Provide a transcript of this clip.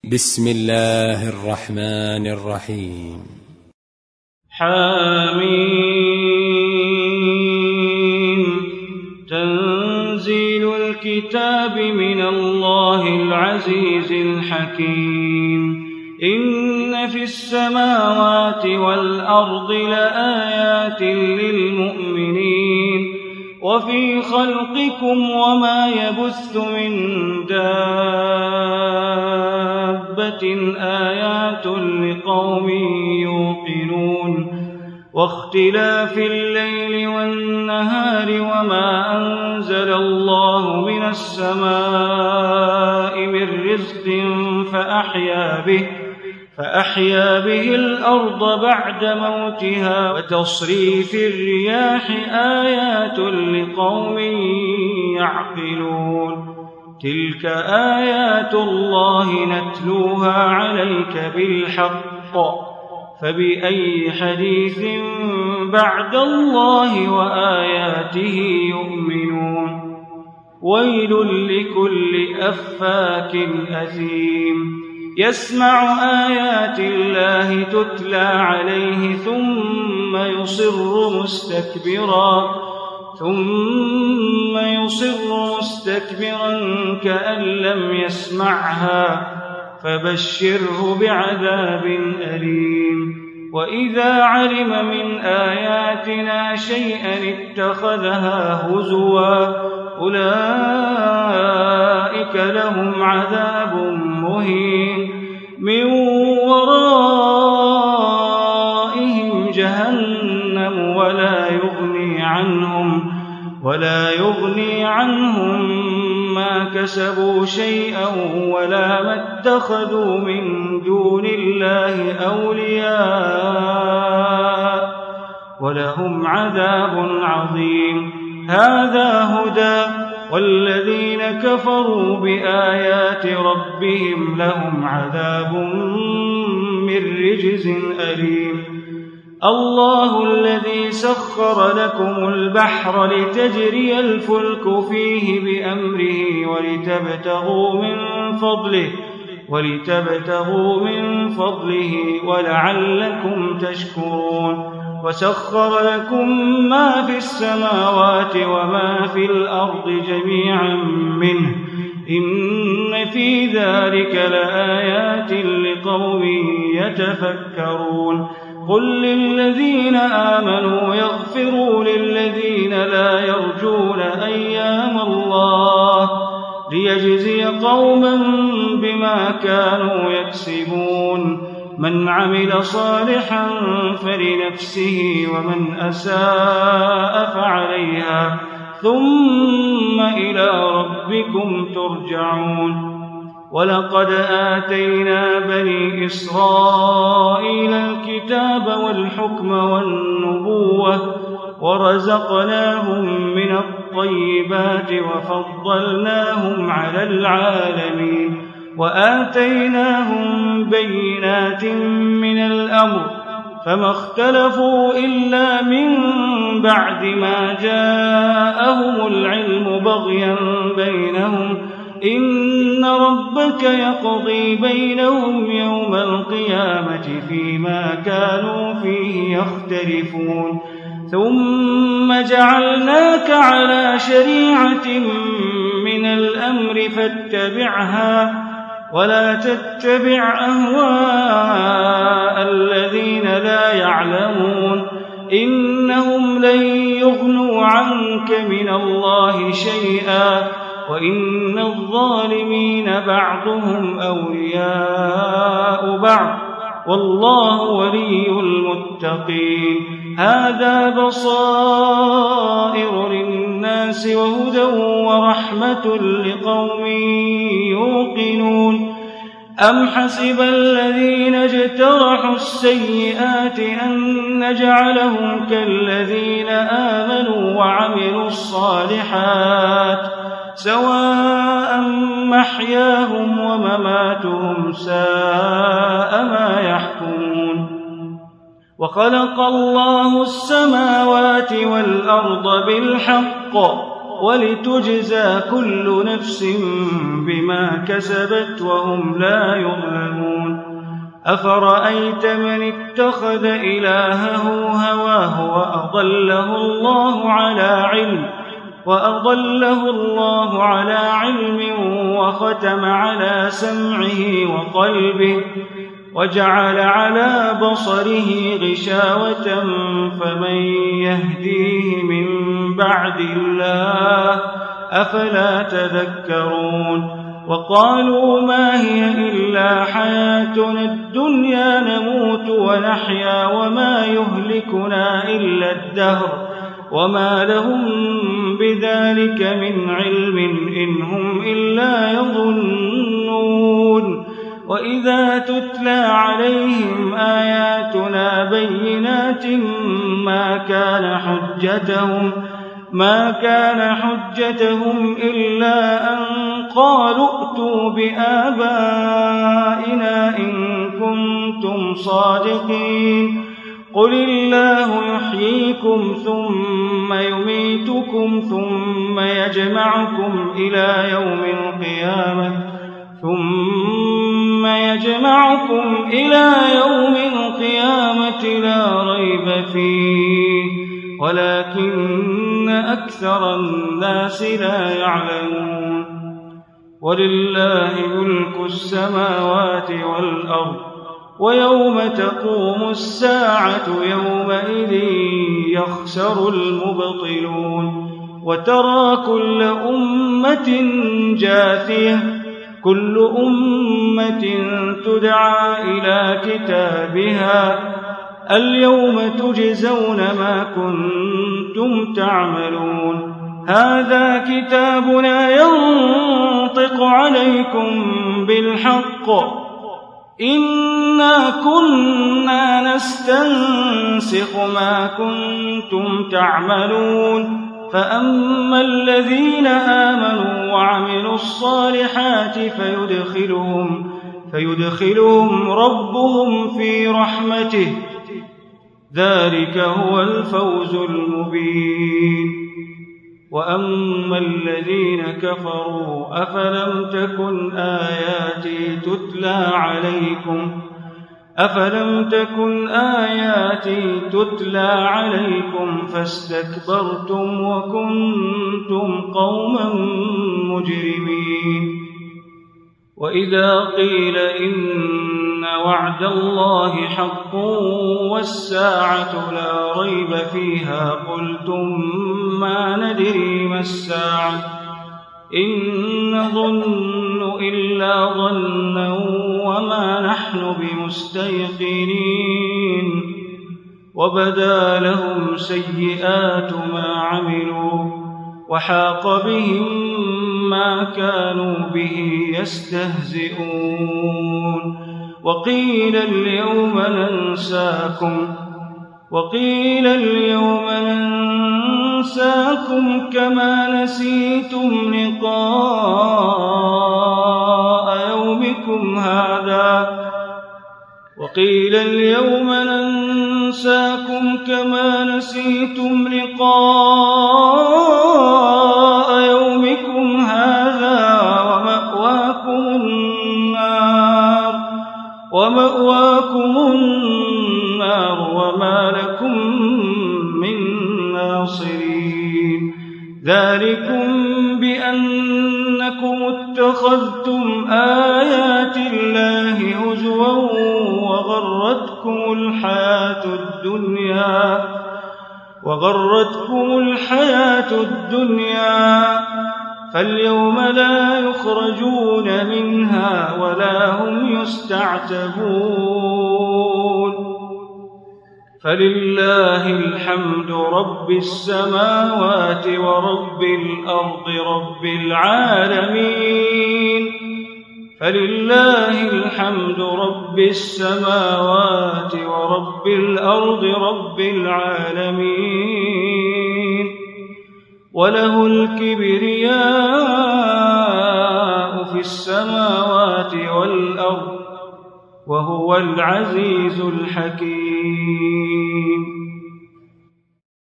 بسم الله الرحمن الرحيم. حميم. تنزيل الكتاب من الله العزيز الحكيم. إن في السماوات والأرض لآيات للمؤمنين وفي خلقكم وما يبث من دابة آيات لقوم يوقنون. واختلاف الليل والنهار وما أنزل الله من السماء من رزق فأحيا به الأرض بعد موتها وتصريف الرياح آيات لقوم يعقلون. تلك آيات الله نتلوها عليك بالحق فبأي حديث بعد الله وآياته يؤمنون. ويل لكل أفاك أثيم يسمع آيات الله تتلى عليه ثم يصر مستكبرا كأن لم يسمعها فبشره بعذاب أليم. وإذا علم من آياتنا شيئا اتخذها هزوا أولئك لهم عذاب مهين من ورائهم جهنم ولا يغني عنهم ما كسبوا شيئا ولا ما اتخذوا من دون الله أولياء ولهم عذاب عظيم. هذا هدى والذين كفروا بآيات ربهم لهم عذاب من رجز أليم. الله الذي سخر لكم البحر لتجري الفلك فيه بأمره ولتبتغوا من فضله ولعلكم تشكرون. وسخر لكم ما في السماوات وما في الأرض جميعا منه إن في ذلك لآيات لقوم يتفكرون. قل للذين آمنوا يغفروا للذين لا يرجون أيام الله ليجزي قوما بما كانوا يكسبون. من عمل صالحا فلنفسه ومن أساء فعليها ثم إلى ربكم ترجعون. ولقد آتينا بني إسرائيل الكتاب والحكم والنبوة ورزقناهم من الطيبات وفضلناهم على العالمين وآتيناهم بينات من الأمر فما اختلفوا إلا من بعد ما جاءهم العلم بغيا بينهم إن ربك يقضي بينهم يوم القيامة فيما كانوا فيه يختلفون. ثم جعلناك على شريعة من الأمر فاتبعها ولا تتبع أهواء الذين لا يعلمون إنهم لن يغنوا عنك من الله شيئا وإن الظالمين بعضهم أولياء بعض والله ولي المتقين. هذا بصائر للناس وهدى ورحمة لقوم يوقنون. أم حسب الذين اجترحوا السيئات أن نجعلهم كالذين آمنوا وعملوا الصالحات سواء محياهم ومماتهم ساء ما يحكمون. وخلق الله السماوات والأرض بالحق ولتجزى كل نفس بما كسبت وهم لا يظلمون. أفرأيت من اتخذ إلهه هواه وأضله الله على علم وختم على سمعه وقلبه وجعل على بصره غشاوة فمن يهديه من بعد الله أفلا تذكرون وقالوا ما هي إلا حياتنا الدنيا نموت ونحيا وما يهلكنا إلا الدهر وما لهم بذلك من علم إن هم إلا يظنون وإذا تتلى عليهم آياتنا بينات ما كان حجتهم إلا أن قالوا ائتوا بآبائنا إن كنتم صادقين قل الله يحييكم ثم يميتكم ثم يجمعكم إلى يوم القيامة لا ريب فيه ولكن أكثر الناس لا يعلمون ولله ملك السماوات والأرض ويوم تقوم الساعة يومئذ يخسر المبطلون وترى كل أمة جاثية كل أمة تدعى إلى كتابها اليوم تجزون ما كنتم تعملون هذا كتابنا ينطق عليكم بالحق إنا كنا نستنسخ ما كنتم تعملون فأما الذين آمنوا وعملوا الصالحات فيدخلهم ربهم في رحمته ذلك هو الفوز المبين وأما الذين كفروا أفلم تكن آياتي تتلى عليكم فاستكبرتم وكنتم قوما مجرمين وإذا قيل إن وعد الله حق والساعة لا ريب فيها قلتم ما ندري ما الساعة إن نظن إلا ظنا وما نحن بمستيقنين وبدا لهم سيئات ما عملوا وحاق بهم ما كانوا به يستهزئون وقيل اليوم ننساكم كما نسيتم لقاء يومكم هذا ومأواكم النار وما لكم من ناصرين ذلكم بأنكم اتخذتم آيات الله هزوا وغرتكم الحياة الدنيا فاليوم لا يخرجون منها ولا هم يستعتبون فلله الحمد رب السماوات ورب الأرض رب العالمين وله الكبرياء في السماوات والأرض وهو العزيز الحكيم